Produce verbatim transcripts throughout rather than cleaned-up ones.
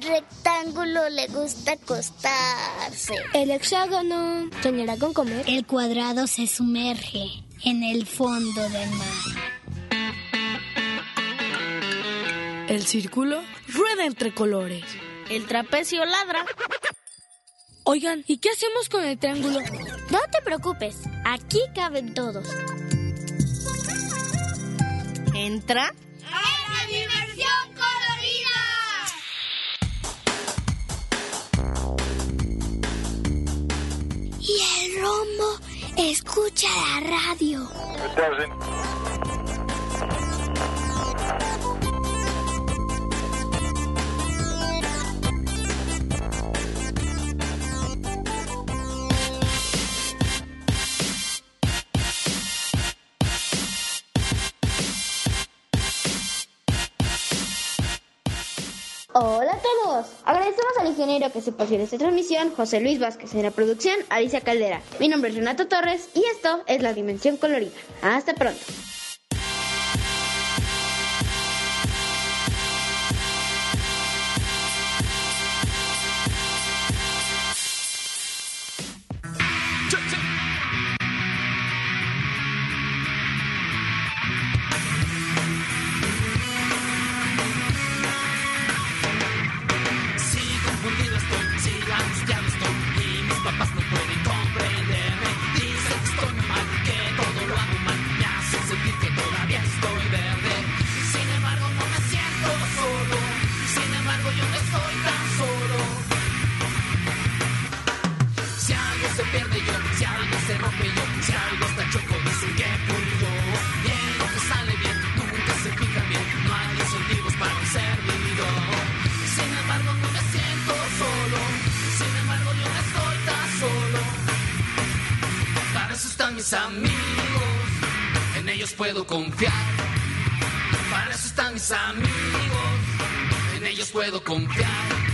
rectángulo le gusta acostarse. El hexágono soñará con comer. El cuadrado se sumerge en el fondo del mar. El círculo rueda entre colores. El trapecio ladra. Oigan, ¿y qué hacemos con el triángulo? No te preocupes, aquí caben todos. Entra ¡a la diversión colorida! Y el rombo escucha la radio. Hola a todos. Agradecemos al ingeniero que se posible esta transmisión, José Luis Vázquez, en la producción, Alicia Caldera. Mi nombre es Renato Torres y esto es La Dimensión Colorida. Hasta pronto. Mis amigos, en ellos puedo confiar. Para eso están mis amigos, en ellos puedo confiar.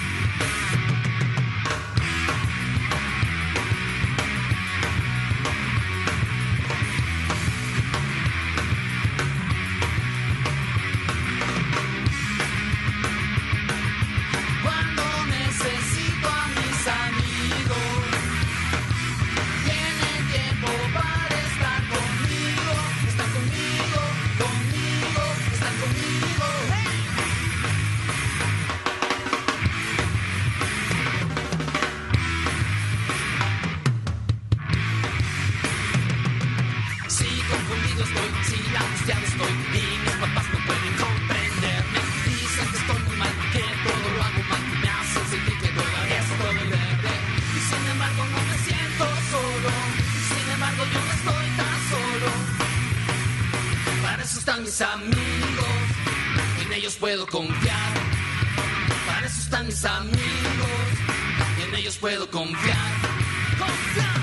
Cuando necesito a mis amigos, tienen tiempo para estar conmigo, están conmigo, conmigo, están conmigo. Sí, confundido estoy, sí, angustiado estoy, y mis papás no pueden comprenderme. Dicen que estoy muy mal, que todo lo hago mal, me hacen sentir que todavía estoy verde. Y sin embargo no me siento solo, sin embargo yo no estoy tan solo. Para eso están mis amigos, en ellos puedo confiar. Para eso están mis amigos, en ellos puedo confiar. Confiar.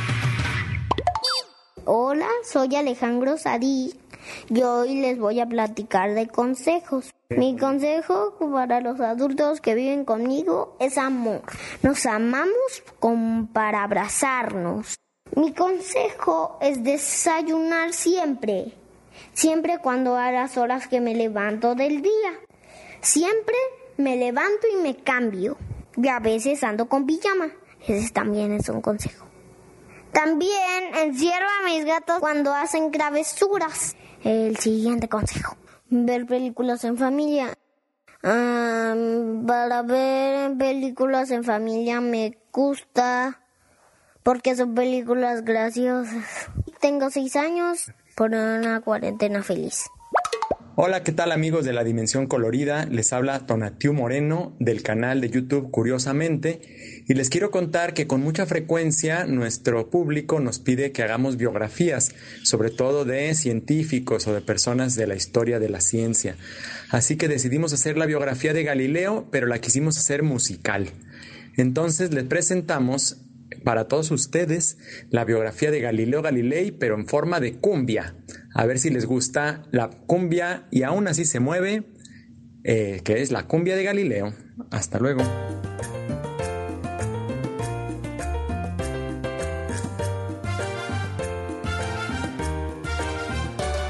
Hola, soy Alejandro Sadí y hoy les voy a platicar de consejos. Mi consejo para los adultos que viven conmigo es amor. Nos amamos como para abrazarnos. Mi consejo es desayunar siempre, siempre cuando a las horas que me levanto del día. Siempre me levanto y me cambio. Y a veces ando con pijama. Ese también es un consejo. También encierro a mis gatos cuando hacen travesuras. El siguiente consejo: ver películas en familia. Um, para ver películas en familia me gusta porque son películas graciosas. Tengo seis años por una cuarentena feliz. Hola, ¿qué tal amigos de La Dimensión Colorida? Les habla Tonatiu Moreno del canal de YouTube Curiosamente y les quiero contar que con mucha frecuencia nuestro público nos pide que hagamos biografías, sobre todo de científicos o de personas de la historia de la ciencia. Así que decidimos hacer la biografía de Galileo, pero la quisimos hacer musical. Entonces les presentamos para todos ustedes la biografía de Galileo Galilei, pero en forma de cumbia. A ver si les gusta la cumbia y aún así se mueve, eh, que es la cumbia de Galileo. Hasta luego.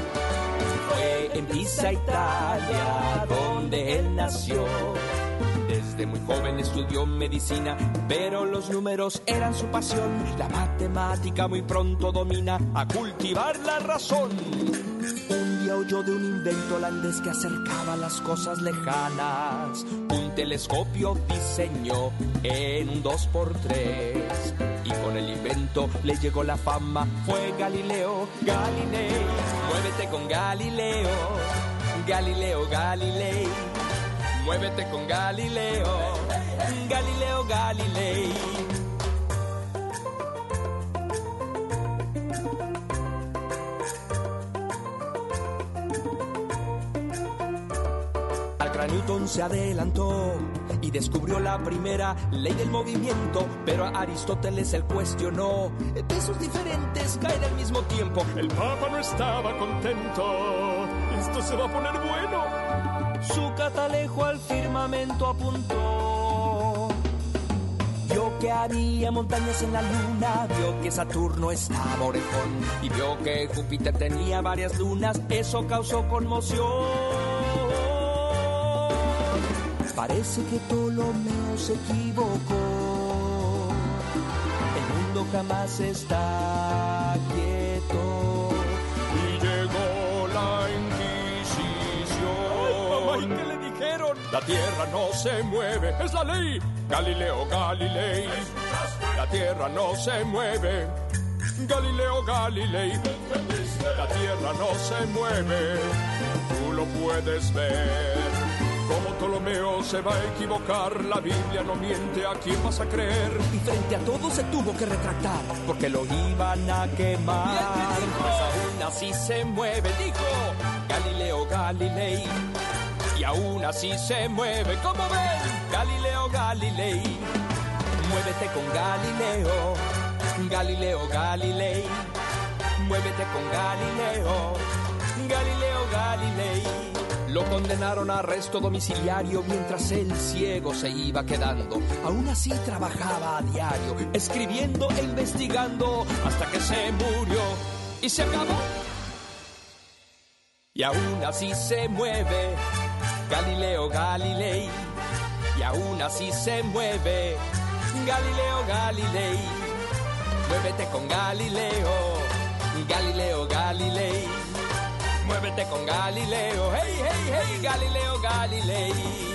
Fue en Pisa, Italia, donde él nació. Desde muy joven estudió medicina, pero los números eran su pasión. La matemática muy pronto domina, a cultivar la razón. Un día oyó de un invento holandés que acercaba las cosas lejanas. Un telescopio diseñó en un dos por tres. Y con el invento le llegó la fama. Fue Galileo Galilei. Muévete con Galileo, Galileo Galilei. Muévete con Galileo, Galileo Galilei. Newton se adelantó y descubrió la primera ley del movimiento, pero a Aristóteles él cuestionó. Pesos diferentes caen al mismo tiempo. El Papa no estaba contento. Esto se va a poner bueno. Su catalejo al firmamento apuntó. Vio que había montañas en la luna, vio que Saturno estaba orejón y vio que Júpiter tenía varias lunas. Eso causó conmoción. Parece que Ptolomeo se equivocó. El mundo jamás está quieto. Y llegó la Inquisición. Ay, mamá, ¿y qué le dijeron? La tierra no se mueve, es la ley. Galileo Galilei. La tierra no se mueve. Galileo Galilei. La tierra no se mueve. Tú lo puedes ver. Como Ptolomeo se va a equivocar, la Biblia no miente, ¿a quién vas a creer? Y frente a todo se tuvo que retractar, porque lo iban a quemar. Pues aún así se mueve, dijo Galileo Galilei. Y aún así se mueve, ¿cómo ven? Galileo Galilei. Muévete con Galileo, Galileo Galilei. Muévete con Galileo, Galileo Galilei. Lo condenaron a arresto domiciliario mientras el ciego se iba quedando. Aún así trabajaba a diario, escribiendo e investigando, hasta que se murió y se acabó. Y aún así se mueve Galileo Galilei. Y aún así se mueve Galileo Galilei. Muévete con Galileo, Galileo Galilei. Muévete con Galileo, hey, hey, hey, Galileo Galilei.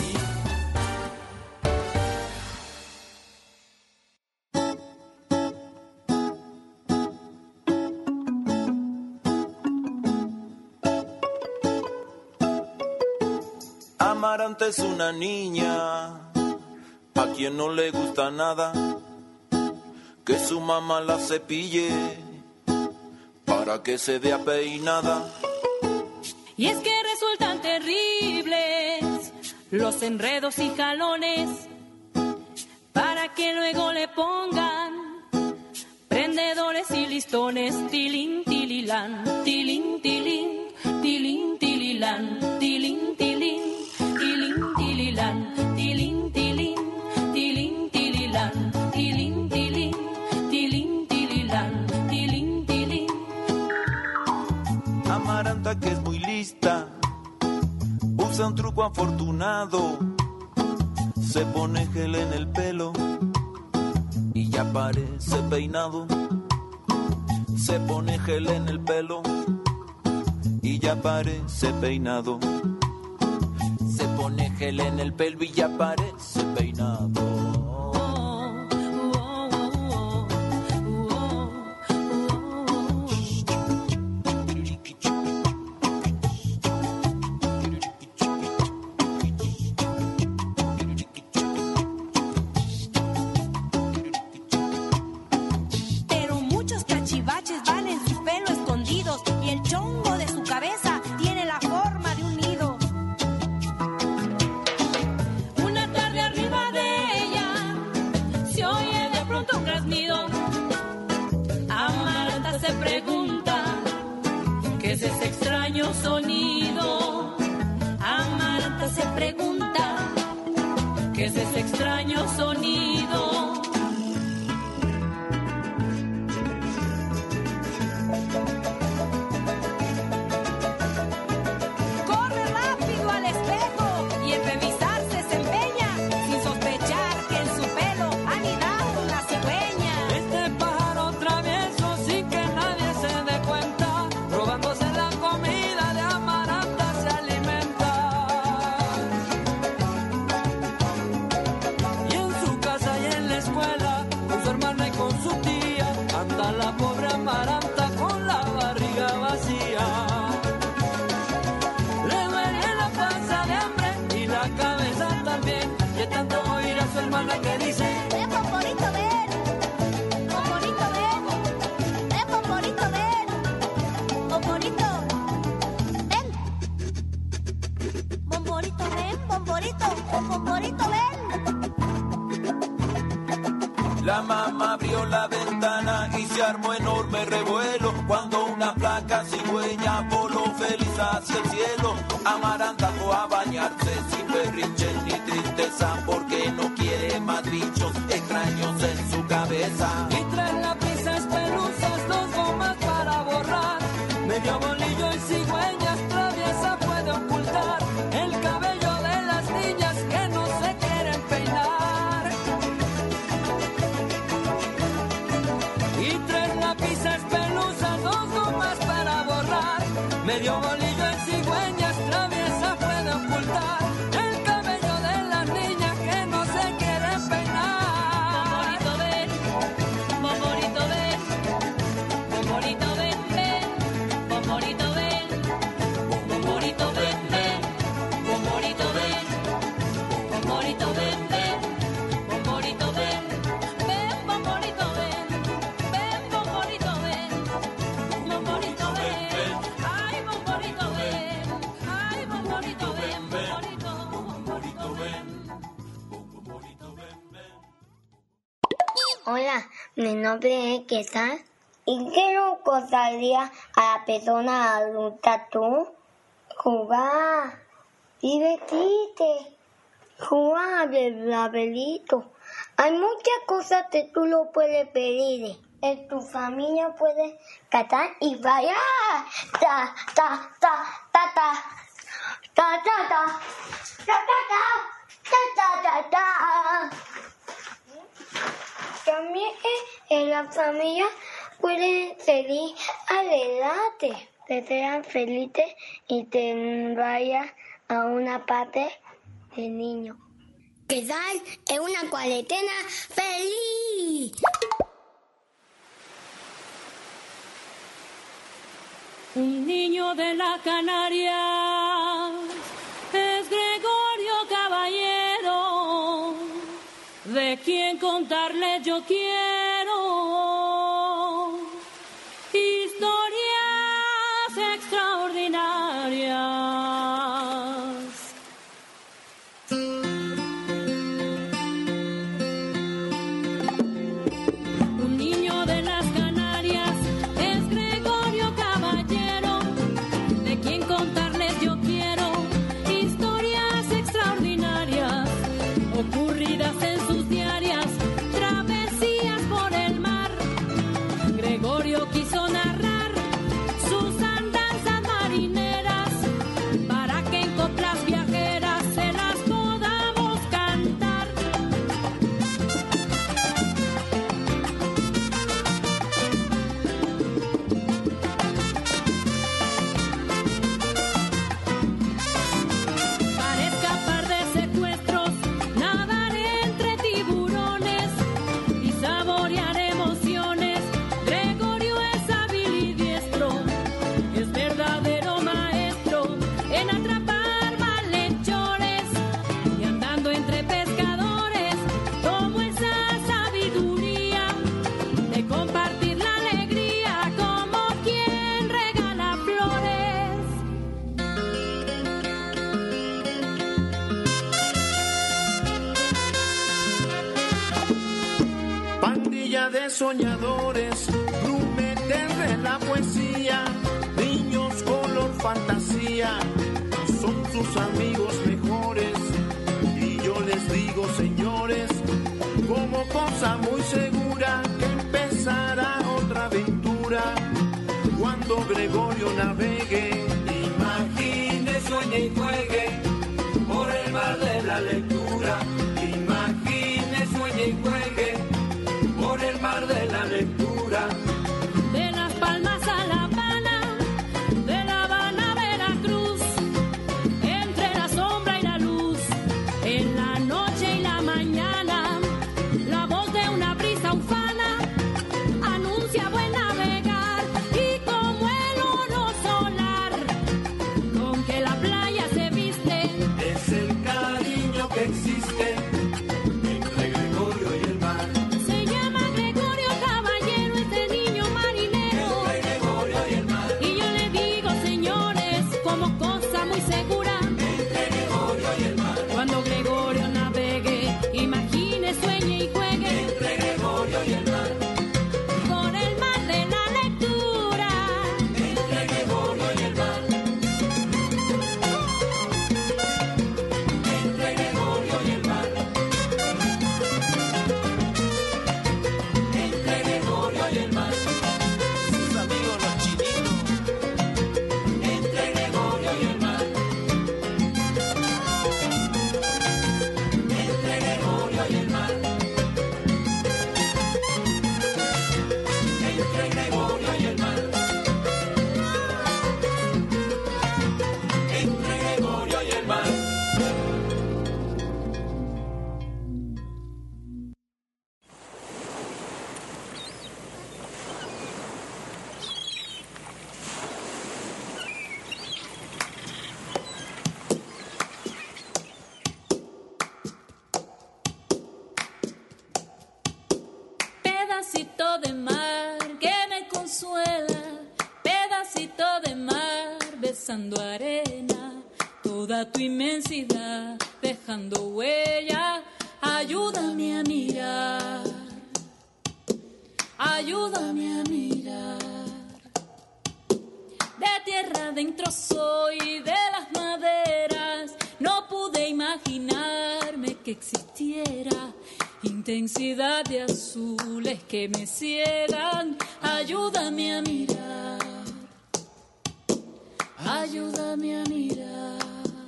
Amaranta es una niña a quien no le gusta nada que su mamá la cepille para que se vea peinada. Y es que resultan terribles los enredos y jalones para que luego le pongan prendedores y listones. Tilín, tililán, tilín, tilín, tilín, tililán, tilín, tilín, tilín, tililán, tilín, tilín, tilín, tililán, tilín, tilín, tilín, tililán, tilín, tilín. Amaranta, que es muy lista, usa un truco afortunado, se pone gel en el pelo y ya parece peinado. Se pone gel en el pelo y ya parece peinado. Se pone gel en el pelo y ya parece peinado. La mamá abrió la ventana y se armó enorme revuelo cuando una flaca cigüeña voló feliz hacia el cielo. Amaranta fue a bañarse sin berrinche ni tristeza porque no quiere más bichos extraños en su cabeza. Y tres lápices pelusas, dos gomas para borrar, medio bolillo y cigüeñas traviesa puede ocultar el cabello de las niñas que no se quieren peinar. Y tres lápices pelusas, dos gomas para borrar, medio bolillo y cigüeñas traviesa puede ocultar el cabello de las niñas que no se quieren peinar. Bomborito ven, bomborito ven, bomborito ven, bomborito ven, bomborito ven, bomborito ven, bomborito ven, ven, bomborito ven, ven, bomborito ven, bomborito ven, ay, bomborito ven, ay, bomborito ven, bomborito, bomborito ven, bomborito ven, ven. Hola, mi nombre es Quesal. ¿Y qué loco salía a la persona adulta tú? Jugar, divertirte, jugar al laberinto. Hay muchas cosas que tú lo puedes pedir. En tu familia puedes cantar y bailar. Ta, ta, ta, ta, ta, ta, ta, ta, ta, ta, ta, ta, ta. También en la familia pueden seguir adelante, que sean felices y te vayas a una parte de niño. Quedar en una cuarentena feliz. Un niño de la Canaria es Gregorio Caballero, de quien contarle yo quiero historias extraordinarias. Un niño de las Canarias es Gregorio Caballero, de quien contarles yo quiero historias extraordinarias ocurridas en sus diarias travesías por el mar. Gregorio quiso narrar sus andanzas marineras para que en coplas viajeras se las podamos cantar. Para escapar de secuestros, nadar entre tiburones y saborear emociones. Gregorio es hábil y diestro, es verdadero maestro en atrapar malhechores, y andando entre pescadores tomó esa sabiduría de compartir la alegría como quien regala flores. Pandilla de soñadores, grumetes de la poesía, niños color fantasía, son sus amigos mejores. Y yo les digo, señores, como cosa muy segura, que empezará otra aventura cuando Gregorio navegue. Imagine, sueñe y juegue por el mar de la lectura. Imagine, sueñe y juegue por el mar de la lectura. De Las Palmas a La Habana, de La Habana a Veracruz, entre la sombra y la luz, en la noche y la mañana, la voz de una brisa ufana anuncia buen navegar, y como el oro solar con que la playa se viste, Es el cariño que existe entre Gregorio y el mar. se llama Gregorio Caballero, este niño marinero. Entre Gregorio y el mar. Y yo le digo, señores, como cosa muy segura, Entre Gregorio y el mar. cuando Gregorio navegue, imagine, sueñe y juegue Entre Gregorio pedacito de mar que me consuela, pedacito de mar besando arena, toda tu inmensidad dejando huella, ayúdame a mirar, ayúdame a mirar. De tierra adentro soy, de las maderas, no pude imaginarme que existiera intensidad de azules que me ciegan, ayúdame a mirar, ayúdame a mirar.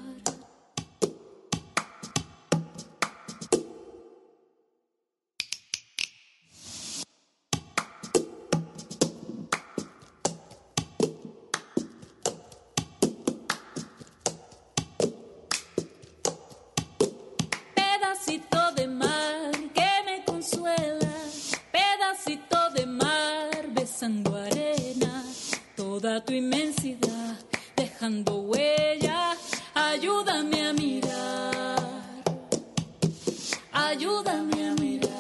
Pedacito de mar que me consuela, pedacito de mar besando arena, toda tu inmensidad dejando huella, ayúdame a mirar, ayúdame a mirar.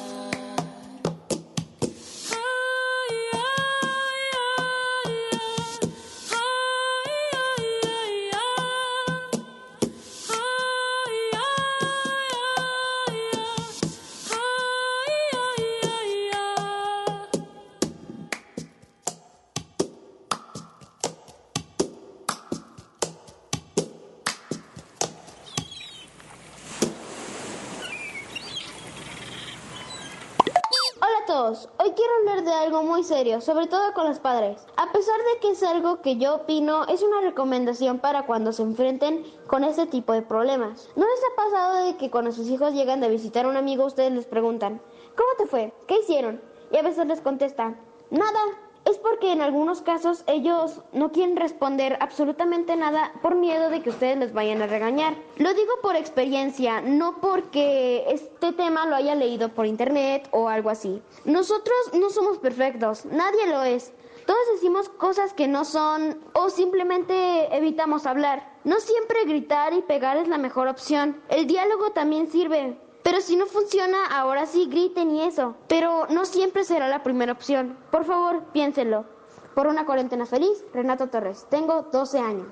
Hoy quiero hablar de algo muy serio, sobre todo con los padres. A pesar de que es algo que yo opino, es una recomendación para cuando se enfrenten con este tipo de problemas. ¿No les ha pasado de que cuando sus hijos llegan de visitar a un amigo, ustedes les preguntan, ¿cómo te fue? ¿Qué hicieron? Y a veces les contestan, nada. Es porque en algunos casos ellos no quieren responder absolutamente nada por miedo de que ustedes les vayan a regañar. Lo digo por experiencia, no porque este tema lo haya leído por internet o algo así. Nosotros no somos perfectos, nadie lo es. Todos decimos cosas que no son o simplemente evitamos hablar. No siempre gritar y pegar es la mejor opción. El diálogo también sirve. Pero si no funciona, ahora sí griten y eso. Pero no siempre será la primera opción. Por favor, piénsenlo. Por una cuarentena feliz, Renato Torres. Tengo doce años.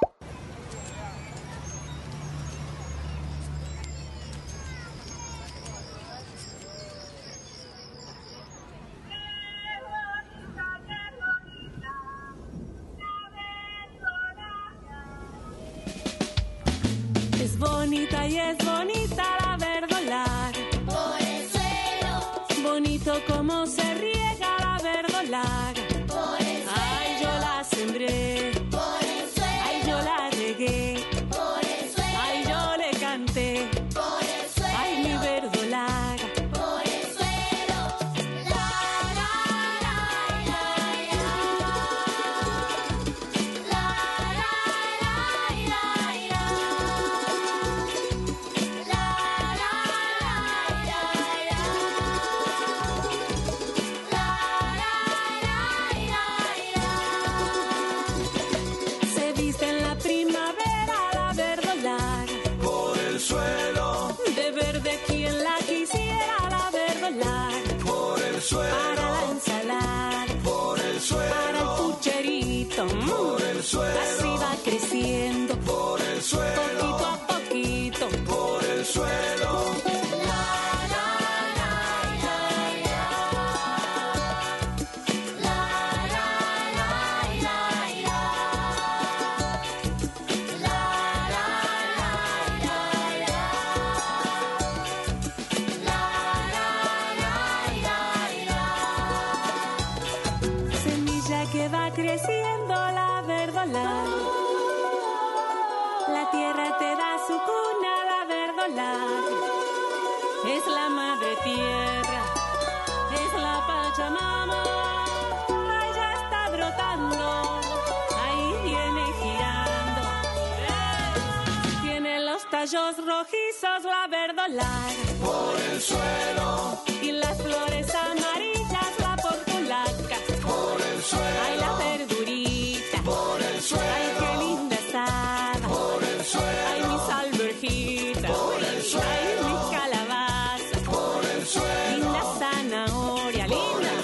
Es bonita y es bonita la verdolar. Por el suelo. Bonito como se riega la verdolar. Por el suelo. Ay, yo la sembré. Por el suelo. Ay, yo la regué. Por el suelo. Ay, yo le canté. Por el suelo. Ay, mi verdolar. Por el suelo. La, la, la, la, la. La, la, la, la, la. Se viste en la primavera la verdolar. Por el suelo, De verde quien la quisiera la verdolar. por el Para suelo, la ensalada, por el para el suelo, pucherito. mm, por el suelo, Así va creciendo, por el suelo, poquito a poquito. por el suelo. Semilla que va creciendo la verdolar. La tierra te da su cuna, la verdolar. Es la madre tierra, es la Pachamama. Ahí ya está brotando, ahí viene girando. Tiene los tallos rojizos la verdolar. Por el suelo, Y las flores amarillas la portulaca. por el suelo, Ay, la verdurita. por el Ay, suelo, qué linda asada. por el suelo, Ay, mis alberjitas. Por el suelo. Ay, mis calabazas. por el suelo, Linda zanahoria, linda.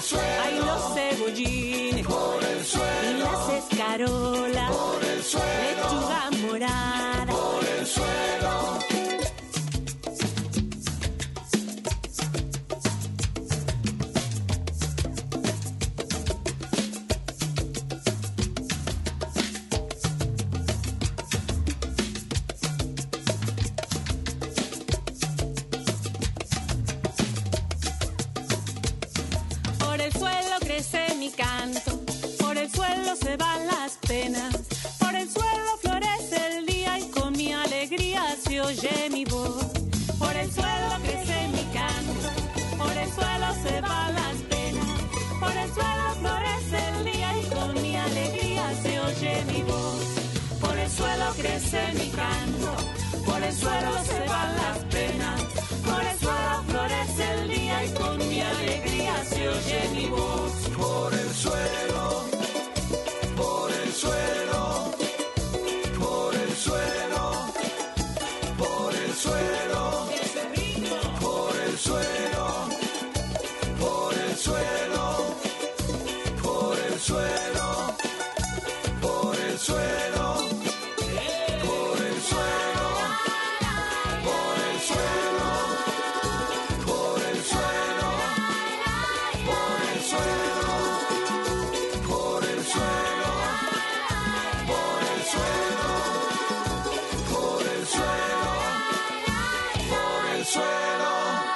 mi canto. Por el suelo se van las penas, por el suelo florece el día y con mi alegría se oye mi voz. Por el suelo crece mi canto, por el suelo se van las penas, por el suelo florece el día y con mi alegría se oye mi voz. Por el suelo crece mi canto, por el suelo se van las penas, por el suelo florece el día y con mi alegría se oye mi voz. Por el suelo, por el suelo, por el suelo, por el suelo, por el suelo, por el suelo, por el suelo, por el suelo, por el suelo, por el suelo, por el suelo, por el suelo, por el suelo, por el suelo, por el suelo, por el suelo.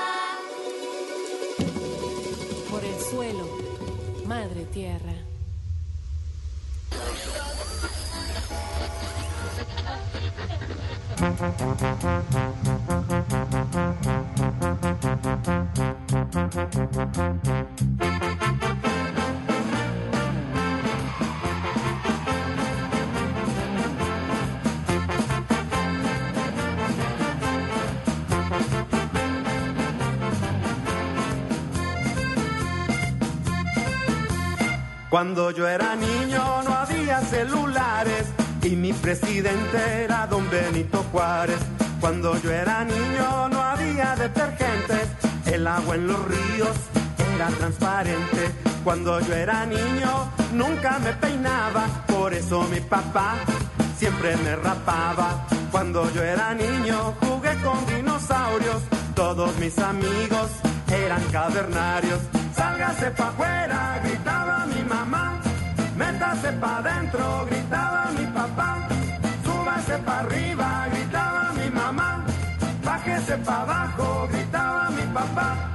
Por el suelo, Madre Tierra. Cuando yo era niño no había celulares y mi presidente era don Benito Juárez. Cuando yo era niño no había detergentes, el agua en los ríos era transparente. Cuando yo era niño nunca me peinaba, por eso mi papá siempre me rapaba. Cuando yo era niño jugué con dinosaurios, todos mis amigos eran cavernarios. Sálgase pa' afuera, gritaba mi mamá. Métase pa' adentro, gritaba mi papá. Súbase pa' arriba, gritaba mi mamá. Bájese pa' abajo, gritaba mi papá.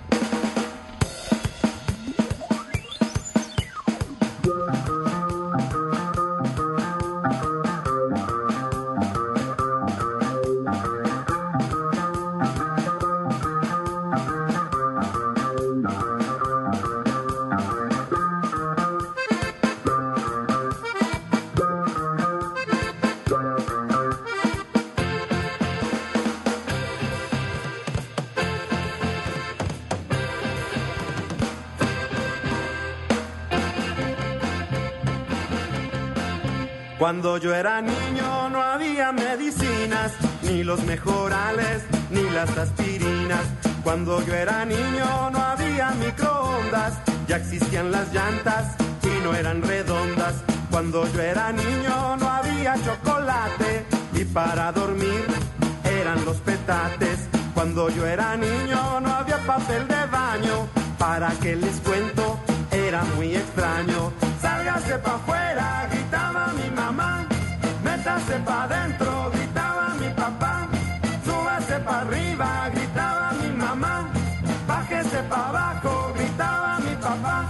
Cuando yo era niño no había medicinas, ni los mejorales, ni las aspirinas. Cuando yo era niño no había microondas, ya existían las llantas y no eran redondas. Cuando yo era niño no había chocolate y para dormir eran los petates. Cuando yo era niño no había papel de baño, para que les cuento, era muy extraño. Sálgase pa' afuera, gritaba mi mamá. Métase pa' adentro, gritaba mi papá. Súbase pa' arriba, gritaba mi mamá. Bájese pa' abajo, gritaba mi papá.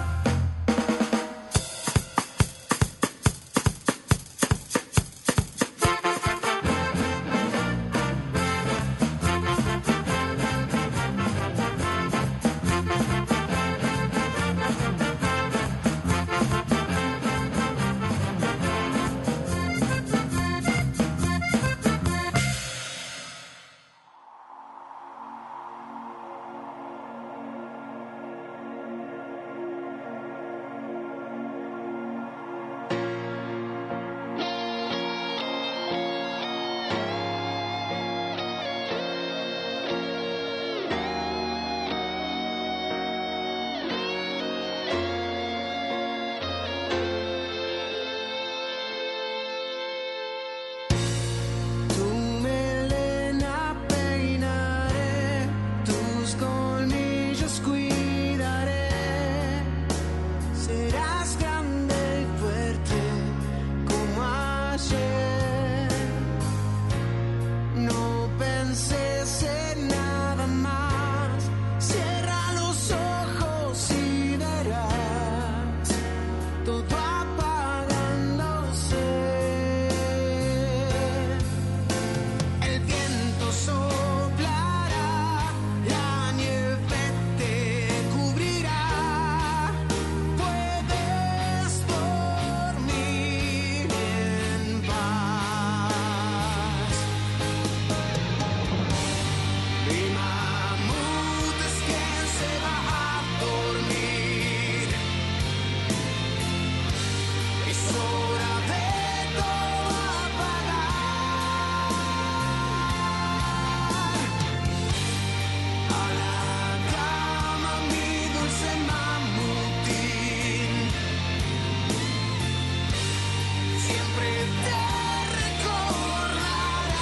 Mi mamut es quien se va a dormir. Es hora de todo apagar. A la cama, mi dulce mamutín. Siempre te recordará.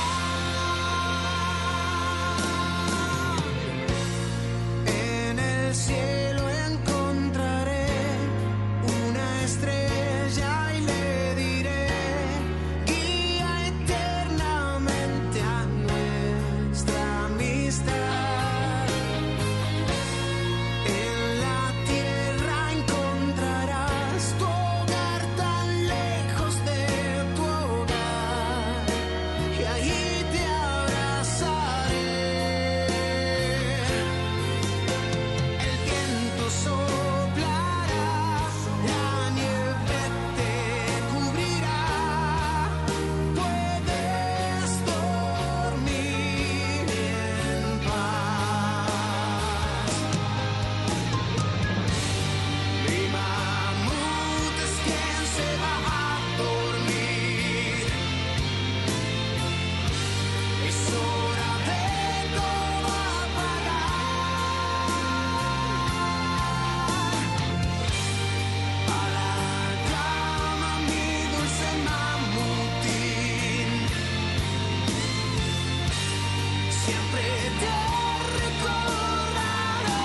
En el cielo encontraré una estrella y le diré: guía eternamente a nuestra amistad. En la tierra encontrarás tu hogar tan lejos de tu hogar, y ahí te abrazaré. El viento soplará, la nieve te cubrirá. Puedes dormir en paz. Mi mamut es quien se va a dormir. Es hora de todo apagar. A la cama, mi dulce mamutín. Siempre te recordaré.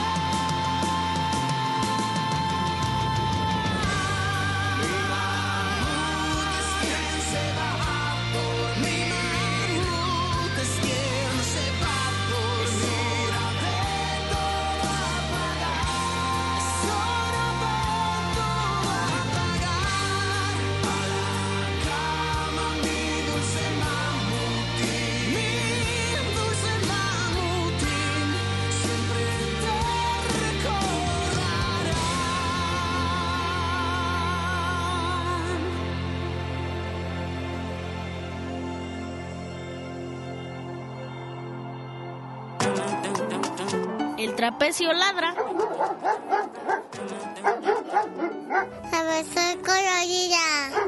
Mi mamut es quien se va a dormir. Mi mamut es quien se va a dormir. Es hora de todo apagar. Es hora de todo apagar. A la cama, mi dulce mamutín. Mi dulce mamutín. Siempre te recordará. El trapecio ladra. A ver, soy colorida.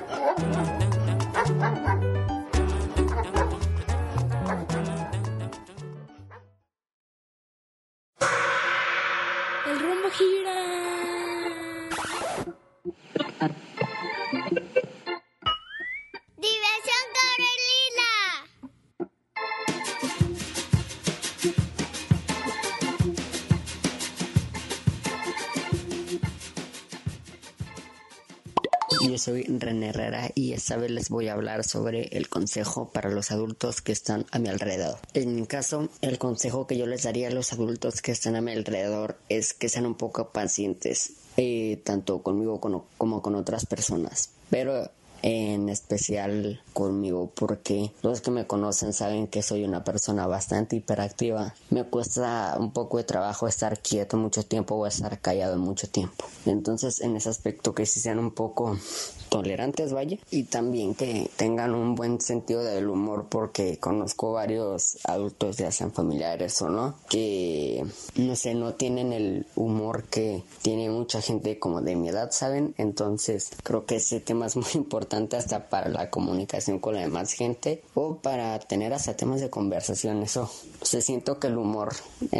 El rumbo gira. Diversión Carolina. Yo soy René Herrera y esta vez les voy a hablar sobre el consejo para los adultos que están a mi alrededor. En mi caso, el consejo que yo les daría a los adultos que están a mi alrededor es que sean un poco pacientes, eh, tanto conmigo como, como con otras personas. Pero en especial conmigo, porque los que me conocen saben que soy una persona bastante hiperactiva. Me cuesta un poco de trabajo estar quieto mucho tiempo o estar callado mucho tiempo. Entonces, en ese aspecto, que sí sean un poco tolerantes, vaya, y también que tengan un buen sentido del humor, porque conozco varios adultos, ya sean familiares o no, que no sé, no tienen el humor que tiene mucha gente como de mi edad, ¿saben? Entonces creo que ese tema es muy importante hasta para la comunicación con la demás gente o para tener hasta temas de conversación. Eso, o sea, siento que el humor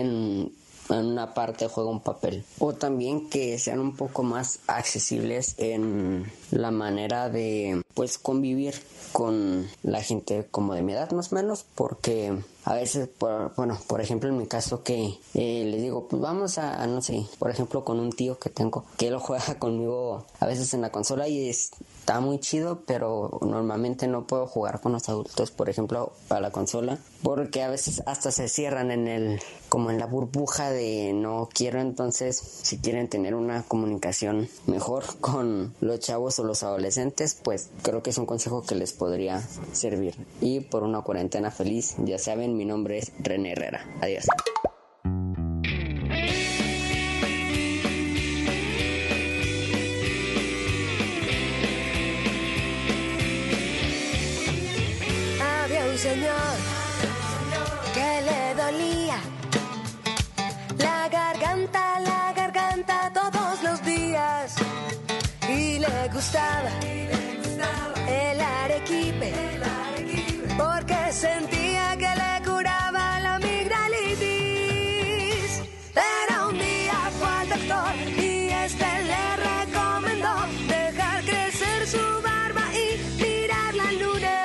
en en una parte juega un papel. O también que sean un poco más accesibles en la manera de pues convivir con la gente como de mi edad más o menos, porque a veces, por, bueno, por ejemplo en mi caso que eh, les digo, pues vamos a, a, no sé, por ejemplo con un tío que tengo, que él juega conmigo a veces en la consola y es, está muy chido, pero normalmente no puedo jugar con los adultos, por ejemplo, a la consola, porque a veces hasta se cierran en el, como en la burbuja de no quiero. Entonces, si quieren tener una comunicación mejor con los chavos o los adolescentes, pues creo que es un consejo que les podría servir. Y por una cuarentena feliz, ya saben, mi nombre es René Herrera. Adiós. Había un señor que le dolía gustaba el arequipe, porque sentía que le curaba la amigdalitis. Pero un día fue al doctor y este le recomendó dejar crecer su barba y mirar la luna.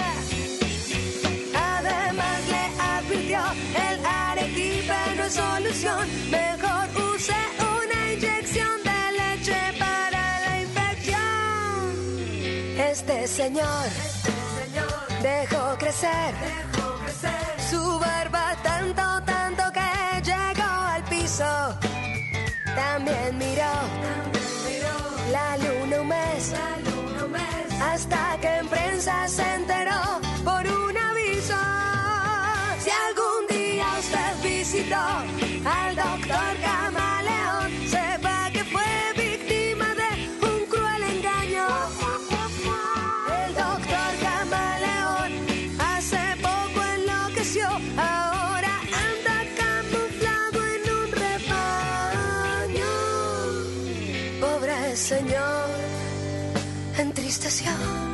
Además le advirtió, el arequipe no es solución, mejor use una inyección de leche para la infección. Este señor dejó crecer su barba tanto, tanto que llegó al piso. También miró la luna un mes, hasta que en prensa se enteró por un aviso. Si algún día usted visitó al doctor Camaleón, sepa que fue víctima de un cruel engaño. El doctor Camaleón hace poco enloqueció, ahora anda camuflado en un rebaño. Pobre señor, entristeció.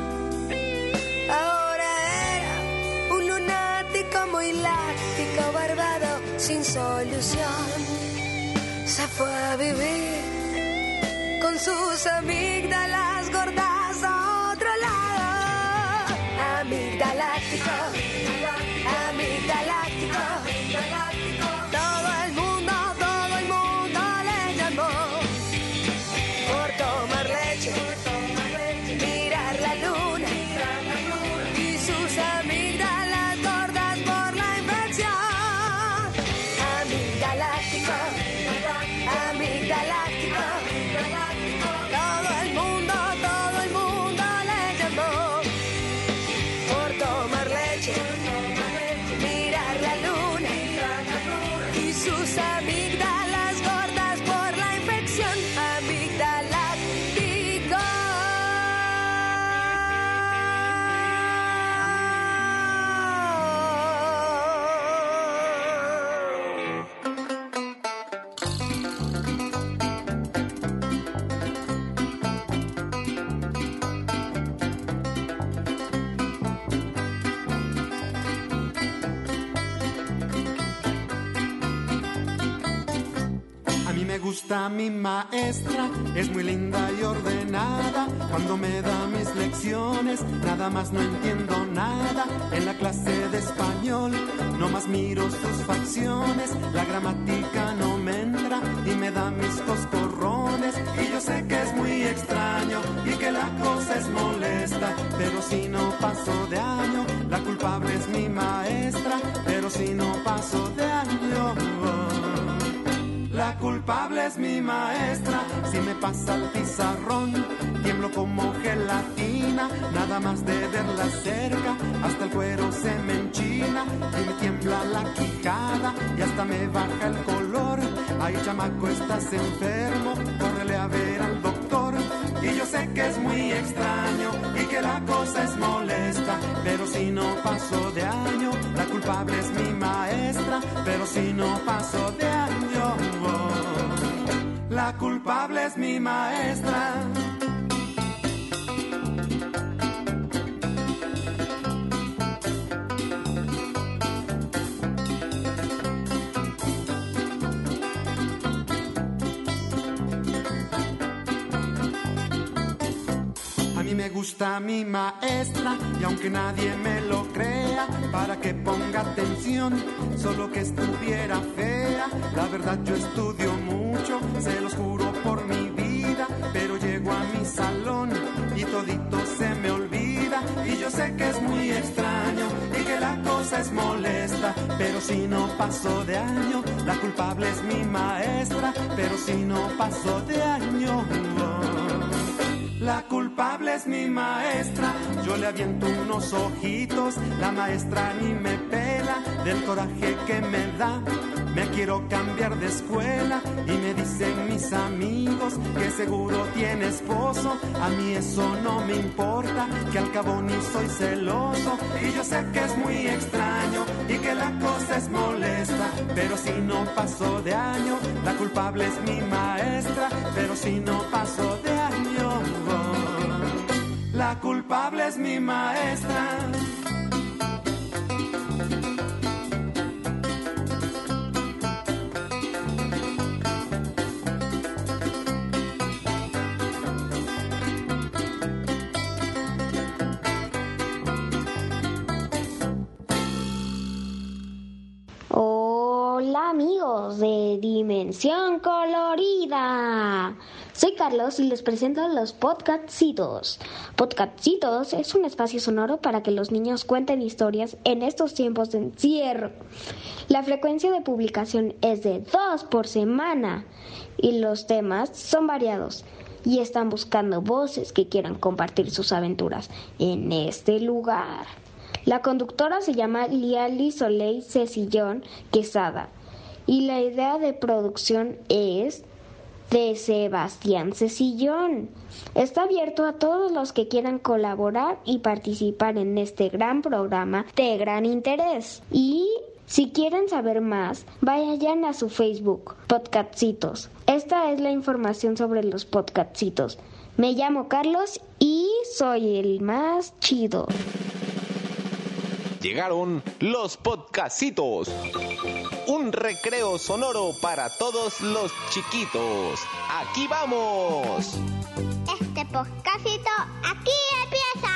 Ahora era un lunático muy láctico, barbado, sin solución. Se fue a vivir con sus amígdalas gordas a otro lado. Amigdaláctico, amigdaláctico, todo el mundo, todo el mundo le llamó por tomar leche, mirar la luna y sus amígdalas gordas por la infección. Amigdaláctico, amigdaláctico, todo el mundo, todo el mundo le llamó por tomar leche, mirar la luna y sus amígdalas gordas por la infección. Amigdaláctico. A mí me gusta mi maestra, es muy linda y ordenada. Cuando me da mis lecciones, nada más no entiendo nada. En la clase de español, nomás miro sus facciones. La gramática no me entra y me da mis coscorrones. Y yo sé que es muy extraño y que la cosa es molesta, pero si no paso de año, la culpable es mi maestra. Pero si no paso de año, la culpable es mi maestra. Si me pasa el pizarrón, tiemblo como gelatina. Nada más de verla cerca, hasta el cuero se me enchina. Y me tiembla la quijada y hasta me baja el color. Ay, chamaco, estás enfermo, córrele a ver al doctor. Y yo sé que es muy extraño y que la cosa es molesta, pero si no paso de año, la culpable es mi maestra. Pero si no paso de año, la culpable es mi maestra. A mí me gusta mi maestra y aunque nadie me lo crea, para que ponga atención, solo que estuviera fea. La verdad yo estudio mucho, se los juro por mi vida, pero llego a mi salón y todito se me olvida. Y yo sé que es muy extraño y que la cosa es molesta, pero si no paso de año, la culpable es mi maestra. Pero si no paso de año, la culpable es mi maestra. Yo le aviento unos ojitos, la maestra ni me pela. Del coraje que me da, me quiero cambiar de escuela. Y me dicen mis amigos que seguro tiene esposo. A mí eso no me importa, que al cabo ni soy celoso. Y yo sé que es muy extraño y que la cosa es molesta, pero si no paso de año, la culpable es mi maestra. Pero si no paso de año, la culpable es mi maestra. Hola amigos de Dimensión Colorida. Soy Carlos y les presento los Podcastcitos. Podcastcitos es un espacio sonoro para que los niños cuenten historias en estos tiempos de encierro. La frecuencia de publicación es de dos por semana y los temas son variados y están buscando voces que quieran compartir sus aventuras en este lugar. La conductora se llama Liali Soleil Cecillón Quesada y la idea de producción es de Sebastián Cecillón. Está abierto a todos los que quieran colaborar y participar en este gran programa de gran interés. Y si quieren saber más, vayan a su Facebook, Podcastcitos. Esta es la información sobre los Podcastcitos. Me llamo Carlos y soy el más chido. Llegaron los Podcastcitos, un recreo sonoro para todos los chiquitos. ¡Aquí vamos! Este podcastcito aquí empieza.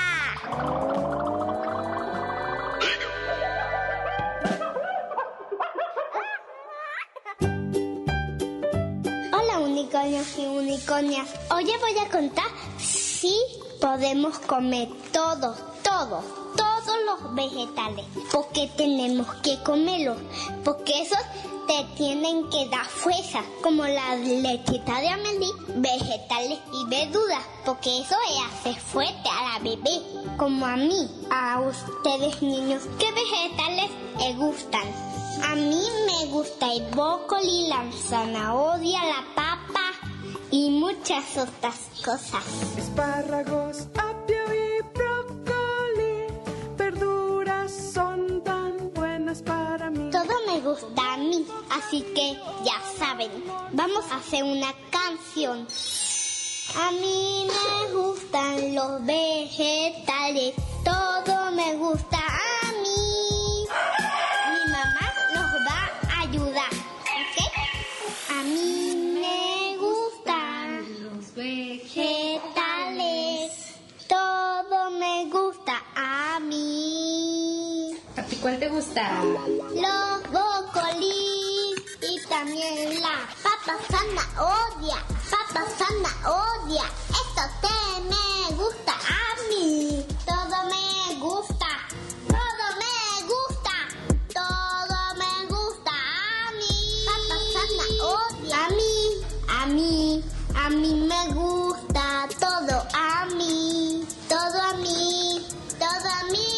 Hola unicornios y unicornias. Hoy les voy a contar si podemos comer todo, todo. Todos los vegetales, porque tenemos que comerlos, porque esos te tienen que dar fuerza, como la lechita de Amelie, vegetales y verduras, porque eso le hace fuerte a la bebé, como a mí. A ustedes niños, ¿qué vegetales les gustan? A mí me gusta el brócoli, la zanahoria, la papa y muchas otras cosas. Espárragos, apio y brócoli, verduras son tan buenas para mí. Todo me gusta a mí, así que ya saben, vamos a hacer una canción. A mí me gustan los vegetales, todo me gusta a mí. Mi mamá nos va a ayudar, ¿ok? A mí me gustan los vegetales, todo me gusta a mí. ¿A ti cuál te gusta? Los brócoli y también la papa zanahoria, papa zanahoria, esto te me gusta a mí. Todo me gusta, todo me gusta, todo me gusta a mí. Papa zanahoria, a mí, a mí, a mí me gusta todo a mí, todo a mí, todo a mí.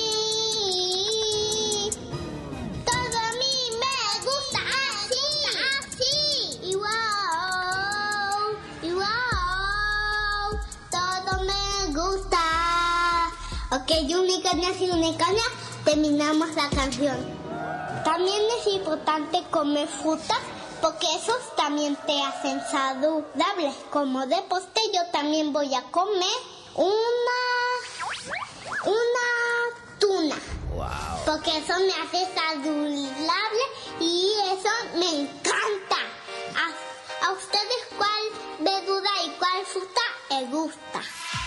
Ok, unicornias y unicornias, terminamos la canción. También es importante comer frutas porque esos también te hacen saludables. Como de postre yo también voy a comer una, una tuna. Wow. Porque eso me hace saludable y eso me encanta. ¿A, a ustedes cuál verdura y cuál fruta les gusta?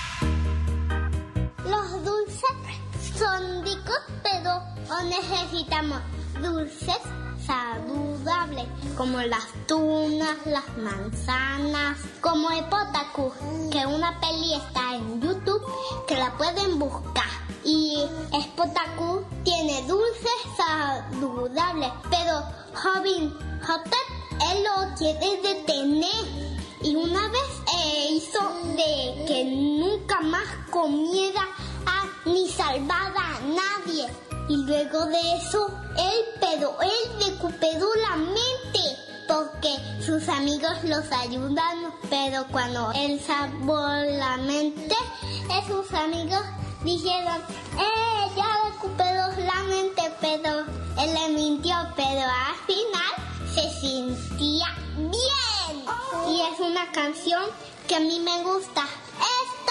Los dulces son ricos, pero necesitamos dulces saludables, como las tunas, las manzanas, como el Potacú, que una peli está en YouTube, que la pueden buscar. Y el Potacú tiene dulces saludables, pero Robin Hood, él lo quiere detener. Y una vez eh, hizo de que nunca más comiera a, ni salvara a nadie. Y luego de eso, él, pero él recuperó la mente. Porque sus amigos los ayudan. Pero cuando él salvó la mente, eh, sus amigos dijeron, eh, ya recuperó la mente. Pero él le mintió. Pero al final se sentía bien. Y es una canción que a mí me gusta. Estamos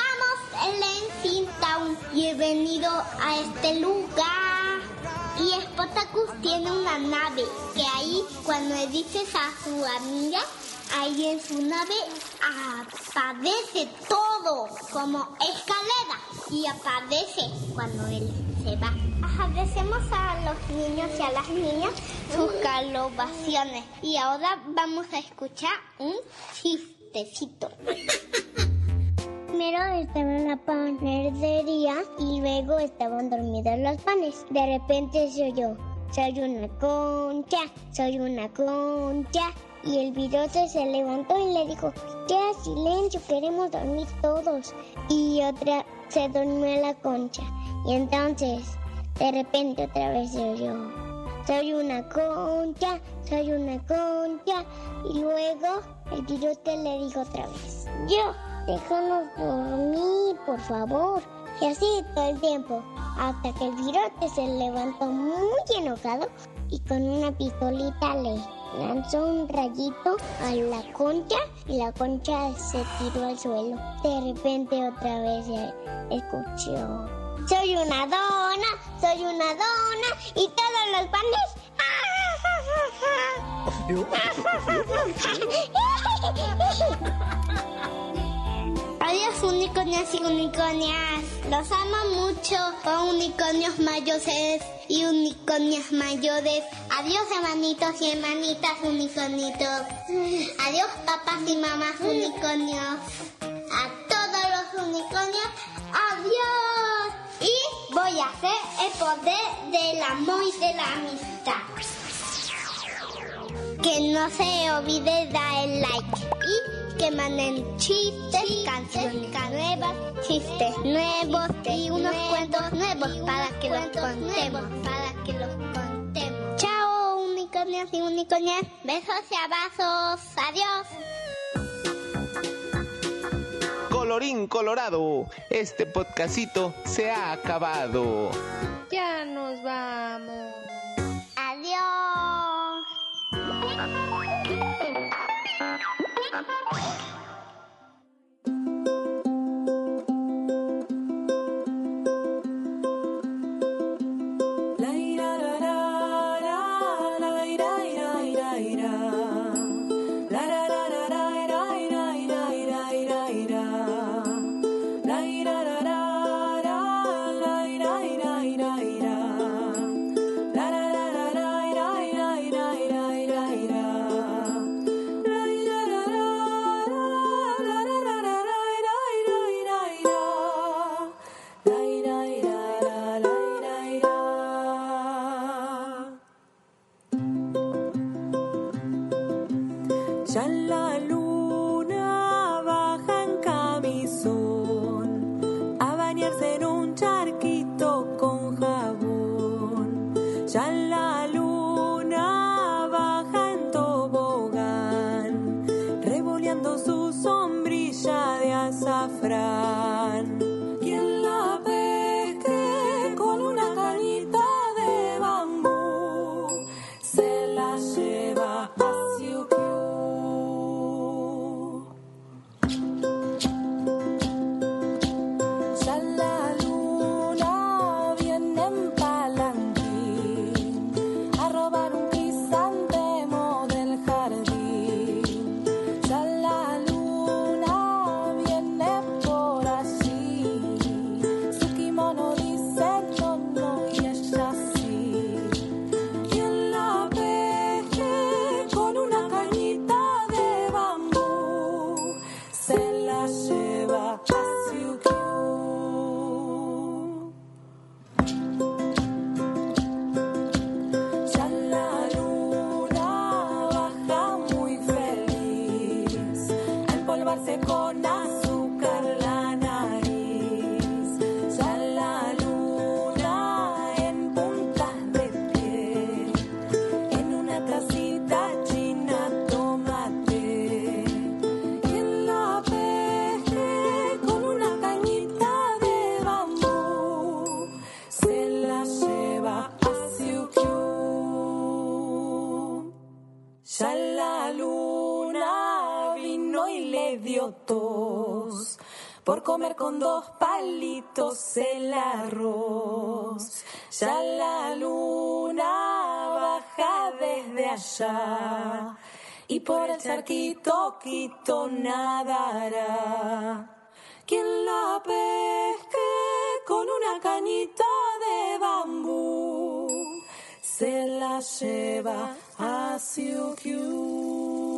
Ellen Town y he venido a este lugar. Y Spartacus tiene una nave que ahí cuando le dices a su amiga, ahí en su nave aparece todo como escalera y aparece cuando él se va. Agradecemos a los niños y a las niñas sus colaboraciones y ahora vamos a escuchar un chistecito. Primero estaba en la panadería y luego estaban dormidos los panes. De repente se oyó, soy una concha, soy una concha. Y el virote se levantó y le dijo, ya silencio, queremos dormir todos. Y otra se durmió la concha. Y entonces, de repente otra vez se oyó, soy una concha, soy una concha. Y luego el virote le dijo otra vez, yo, déjanos dormir, por favor. Y así todo el tiempo, hasta que el virote se levantó muy enojado y con una pistolita le lanzó un rayito a la concha y la concha se tiró al suelo. De repente otra vez se escuchó, soy una dona, soy una dona y todos los panes. Adiós, unicornios y unicornias. Los amo mucho. Son unicornios mayores y unicornias mayores. Adiós, hermanitos y hermanitas unicornitos. Adiós, papás y mamás unicornios. A todos los unicornios, adiós. Y voy a hacer el poder del amor y de la amistad. Que no se olvide dar el like y que manden chistes, canciones nuevas, chistes nuevos y unos cuentos nuevos para que los contemos, para que los contemos. Chao, unicornios y unicornias. Besos y abrazos. Adiós. Colorín colorado, este podcastito se ha acabado. Ya nos vamos. Adiós. Ya la luna baja en camisón a bañarse en un charquito con jabón. Ya la luna baja en tobogán, revoleando su sombrilla de azafrán. Quien la pesque con una cañita de bambú se la lleva a Siukiu. Con azúcar la nariz, ya la luna en puntas de pie, en una tacita china tomate, y en la pesque con una cañita de bambú se la lleva a Siukiu. Ya la luna vino y le dio tos, por comer con dos palitos el arroz. Ya la luna baja desde allá y por el cerquito quito nadará. Quien la pesque con una cañita de bambú se la lleva a Siukiu.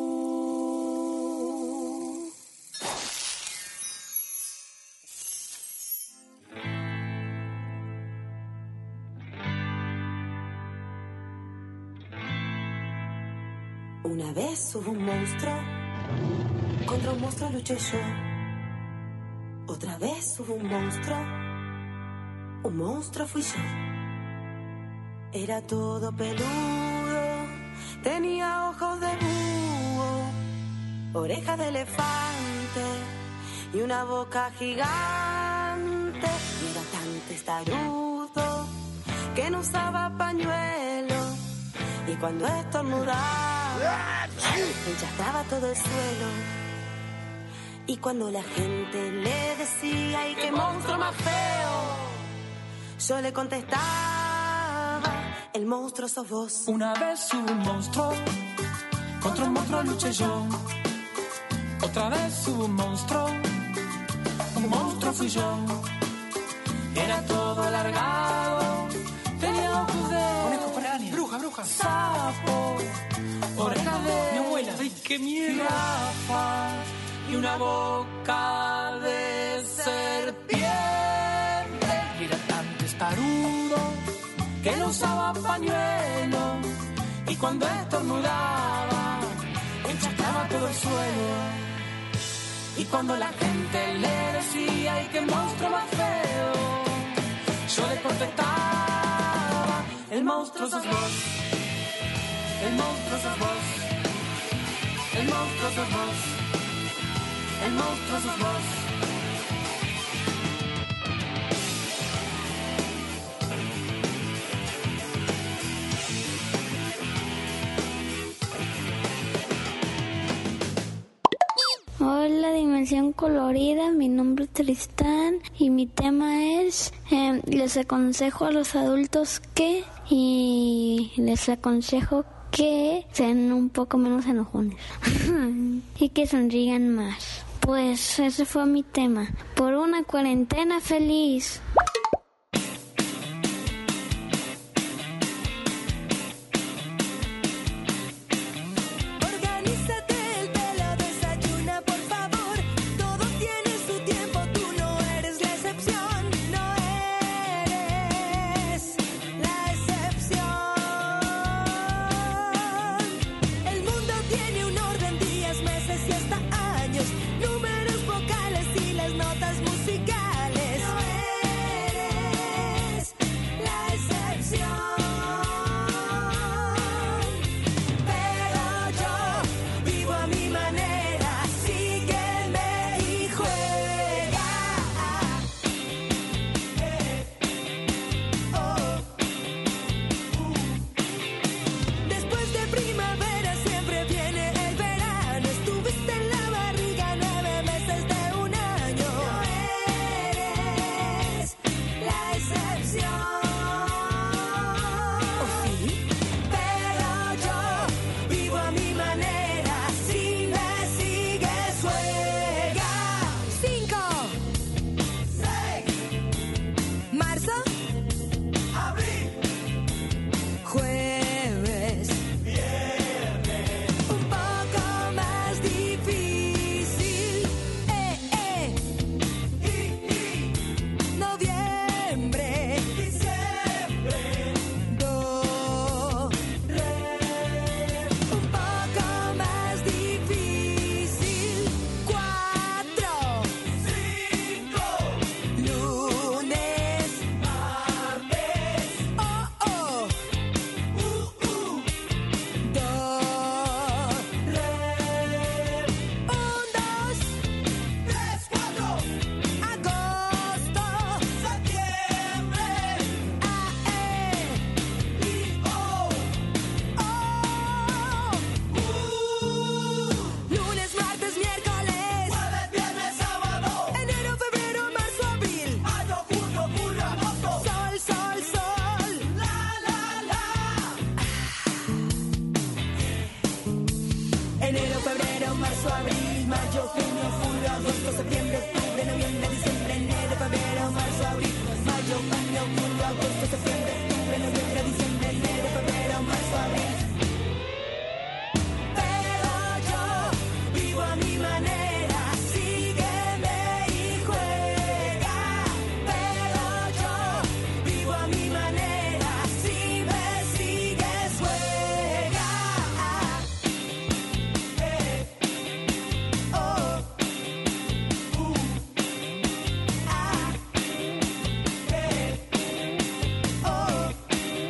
Una vez hubo un monstruo, contra un monstruo luché yo. Otra vez hubo un monstruo, un monstruo fui yo. Era todo peludo, tenía ojos de búho, orejas de elefante y una boca gigante. Y era tan testarudo que no usaba pañuelo, y cuando estornudaba enchastaba todo el suelo. Y cuando la gente le decía ¡ay, qué monstruo más feo!, yo le contestaba: el monstruo sos vos. Una vez hubo un monstruo, contra un monstruo luché yo. Otra vez hubo un monstruo, un monstruo fui yo. Era todo alargado, tenía ojos de conejo para araña, bruja, bruja, sapo, orejas de mi abuela, ay, qué miedo, jirafa y una boca de serpiente. Y era tan testarudo que no usaba pañuelo, y cuando estornudaba encharcaba todo el suelo. Y cuando la gente le decía ¡ay, qué monstruo más feo!, yo le contestaba: el monstruo sos vos, el monstruo sos vos, el monstruo sos vos, el monstruo sos vos. Hola, Dimensión Colorida, mi nombre es Tristán y mi tema es eh, les aconsejo a los adultos que y les aconsejo que sean un poco menos enojones y que sonrían más. Pues ese fue mi tema. Por una cuarentena feliz. Números vocales y las notas musicales. enero, febrero, marzo, abril, mayo, junio, julio, agosto, septiembre, octubre, noviembre, diciembre, enero, febrero, marzo, abril, mayo, junio, julio, agosto, septiembre, octubre, noviembre, diciembre, enero, febrero, marzo, abril. Pero yo vivo a mi manera, sígueme y juega. Pero yo vivo a mi manera, si me sigues, juega. Eh, oh, uh, ah, eh, oh, uh.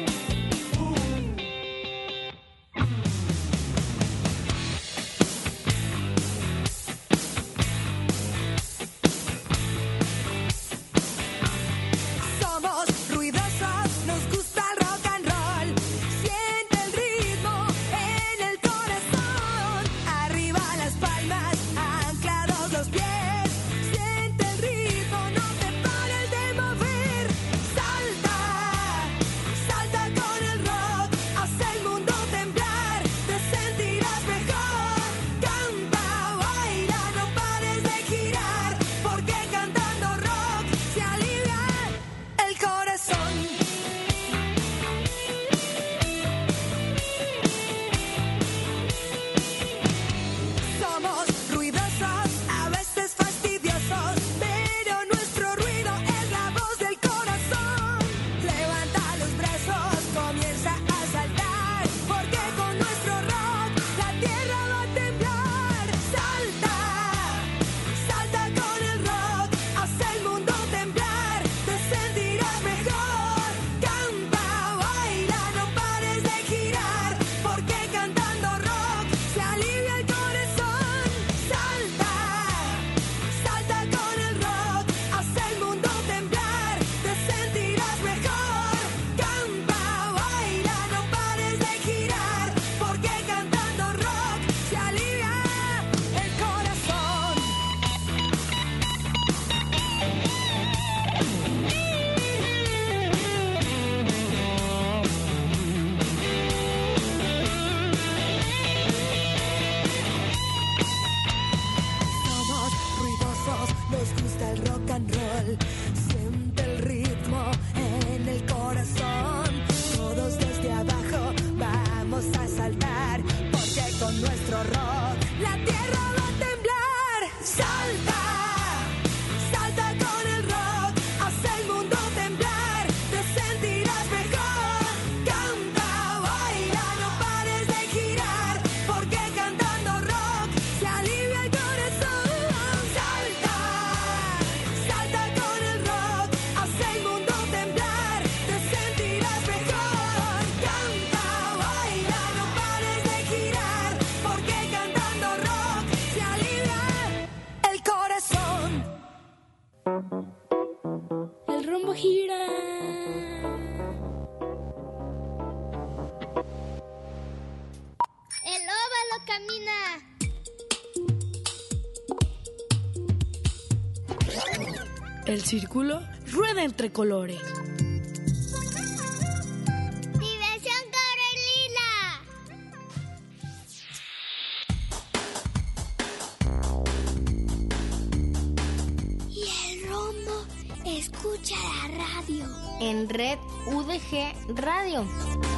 Somos ruidosos, nos gusta el rock and roll. Siente el ritmo en el corazón. Arriba las palmas, anclados los pies. Siente el ritmo, no te pares de mover. Salta, salta con el rock. Haz el mundo temblar, te sentirás mejor. Canta, baila, no pares de girar. Porque cantando rock se alivia el corazón. Somos ruidosos, a veces fastidiosos, pero nuestro ruido es la voz del corazón. Levanta los brazos, comienza a saltar, porque con nuestro rock la tierra va a temblar. Salta, salta con el rock, haz el mundo temblar, te sentirás mejor. Canta, baila, no pares de girar, porque cantando rock se alivia el corazón. Salta, salta con el rock, haz el mundo temblar, te sentirás mejor. Canta, baila, no pares de girar, porque cantando rock se alivia el corazón. Somos ruidosos, nos gusta el rock and roll. Siente el ritmo en el corazón. Todos desde abajo vamos a saltar, porque con nuestro rock la tierra va a temblar. Salta, salta con el rock, haz el mundo temblar, te sentirás mejor. Canta, baila, no pares de girar, porque cantando rock se alivia el corazón. Salta, salta con el rock, haz el mundo temblar, te sentirás mejor. Canta, baila, no pares de girar, porque cantando rock se alivia el corazón. El rombo gira. El óvalo camina. El círculo rueda entre colores. Diversión Carolina. Y el rombo escucha la radio. En Red U D G Radio.